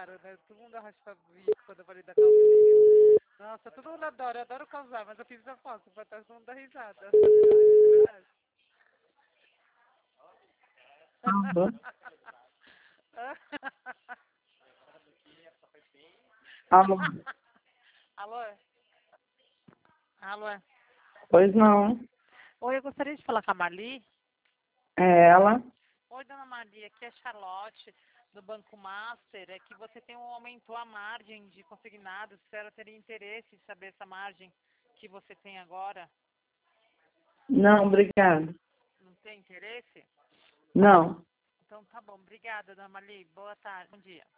cara, né? Todo mundo arrasta bico quando eu falei da calcinha. Nossa, todo mundo adora, eu adoro causar, mas eu fiz a foto pra todo mundo dar risada. Alô? Alô? Alô? Alô? Pois não. Oi, eu gostaria de falar com a Marli. É ela? Oi, dona Marli, aqui é Charlotte, do Banco Master. É que você aumentou a margem de consignados. A senhora teria interesse em saber essa margem que você tem agora? Não, obrigada. Não tem interesse? Não. Então tá bom. Obrigada, dona Marli. Boa tarde. Bom dia.